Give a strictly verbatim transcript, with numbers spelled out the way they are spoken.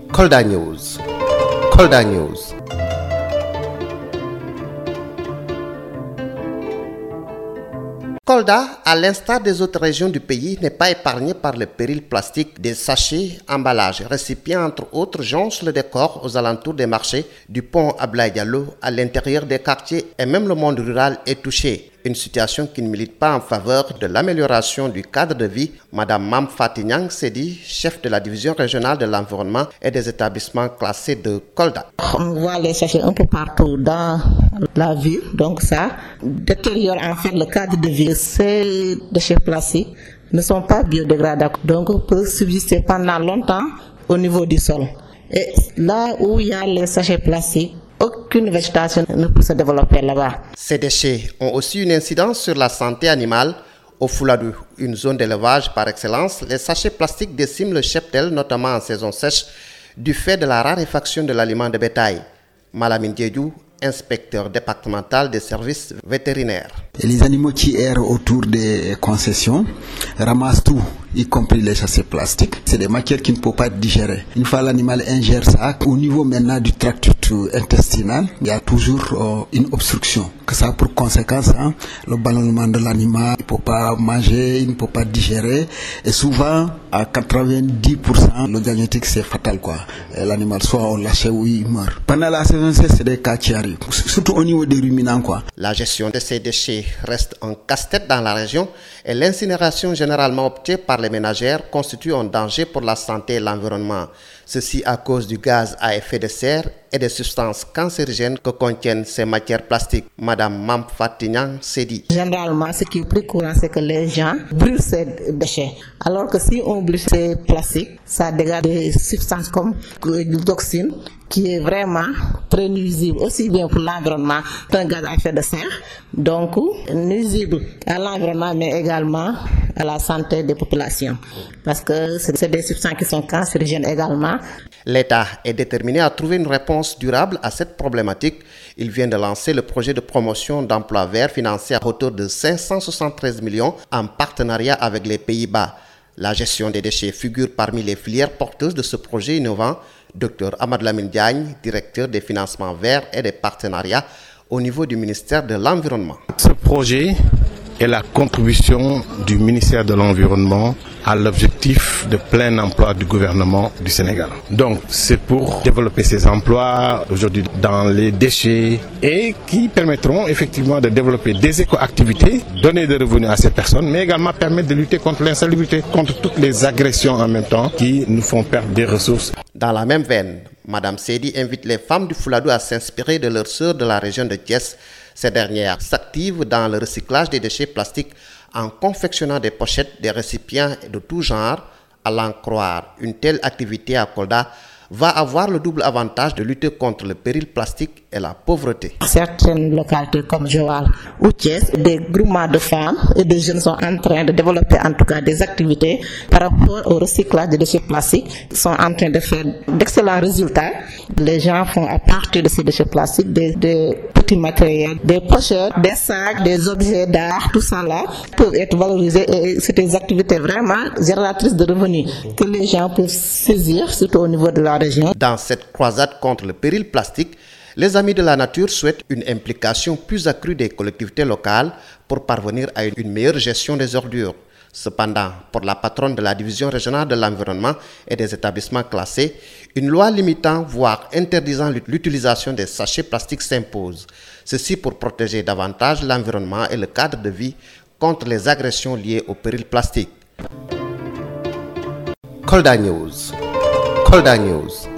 Kolda News. Kolda News. Kolda, à l'instar des autres régions du pays, n'est pas épargnée par le péril plastique des sachets, emballages, récipients, entre autres, jonchent le décor aux alentours des marchés, du pont Abdoulaye Diallo, à l'intérieur des quartiers, et même le monde rural est touché. Une situation qui ne milite pas en faveur de l'amélioration du cadre de vie. Madame Mam Fatignang Sedi, chef de la division régionale de l'environnement et des établissements classés de Kolda. On voit les sachets un peu partout dans la ville, donc ça détériore en fait le cadre de vie. Ces déchets plastiques ne sont pas biodégradables, donc peuvent subsister pendant longtemps au niveau du sol. Et là où il y a les sachets plastiques, aucune végétation ne peut se développer là-bas. Ces déchets ont aussi une incidence sur la santé animale. Au Fouladou, une zone d'élevage par excellence, les sachets plastiques déciment le cheptel, notamment en saison sèche, du fait de la raréfaction de l'aliment de bétail. Malamine Diédiou, inspecteur départemental des services vétérinaires. Et les animaux qui errent autour des concessions ramassent tout, y compris les sachets plastiques. C'est des matières qui ne peuvent pas être digérées. Une fois l'animal ingère ça, au niveau maintenant du tract intestinal, il y a toujours euh, une obstruction. Que ça a pour conséquence hein, le ballonnement de l'animal, il ne peut pas manger, il ne peut pas digérer. Et souvent, à quatre-vingt-dix pour cent, le diagnostic c'est fatal, quoi. Et l'animal soit on lâche ou il meurt. Pendant la saison sèche, c'est des cas qui arrivent, surtout au niveau des ruminants, quoi. La gestion de ces déchets reste un casse-tête dans la région et l'incinération généralement optée par les ménagères constitue un danger pour la santé et l'environnement. Ceci à cause du gaz à effet de serre et des substances cancérigènes que contiennent ces matières plastiques. Madame Mam Fatignang Sedi. Généralement, ce qui est plus courant, c'est que les gens brûlent ces déchets. Alors que si on brûle ces plastiques, ça dégage des substances comme du toxine, qui est vraiment très nuisible, aussi bien pour l'environnement qu'un gaz à effet de serre. Donc, nuisible à l'environnement, mais également à la santé des populations. Parce que c'est des substances qui sont cancérigènes également. L'État est déterminé à trouver une réponse durable à cette problématique. Il vient de lancer le projet de promotion d'emplois verts financé à hauteur de cinq cent soixante-treize millions en partenariat avec les Pays-Bas. La gestion des déchets figure parmi les filières porteuses de ce projet innovant. Docteur Ahmad Lamine Diagne, directeur des financements verts et des partenariats au niveau du ministère de l'Environnement. Ce projet est la contribution du ministère de l'Environnement à l'objectif de plein emploi du gouvernement du Sénégal. Donc c'est pour développer ces emplois aujourd'hui dans les déchets et qui permettront effectivement de développer des éco-activités, donner des revenus à ces personnes, mais également permettre de lutter contre l'insalubrité, contre toutes les agressions en même temps qui nous font perdre des ressources. Dans la même veine, Madame Sedi invite les femmes du Fouladou à s'inspirer de leurs sœurs de la région de Thiès. Ces dernières s'activent dans le recyclage des déchets plastiques en confectionnant des pochettes, des récipients de tout genre. À l'en croire, une telle activité à Kolda va avoir le double avantage de lutter contre le péril plastique et la pauvreté. Certaines localités comme Joal ou Thiès, des groupements de femmes et de jeunes sont en train de développer en tout cas des activités par rapport au recyclage des déchets plastiques. Ils sont en train de faire d'excellents résultats. Les gens font à partir de ces déchets plastiques des, des petits matériels, des pochettes, des sacs, des objets d'art, tout ça là peuvent être valorisés et c'est des activités vraiment génératrices de revenus que les gens peuvent saisir, surtout au niveau de la région. Dans cette croisade contre le péril plastique, les Amis de la Nature souhaitent une implication plus accrue des collectivités locales pour parvenir à une meilleure gestion des ordures. Cependant, pour la patronne de la division régionale de l'environnement et des établissements classés, une loi limitant, voire interdisant l'utilisation des sachets plastiques s'impose. Ceci pour protéger davantage l'environnement et le cadre de vie contre les agressions liées au péril plastique. Kolda News. Kolda News.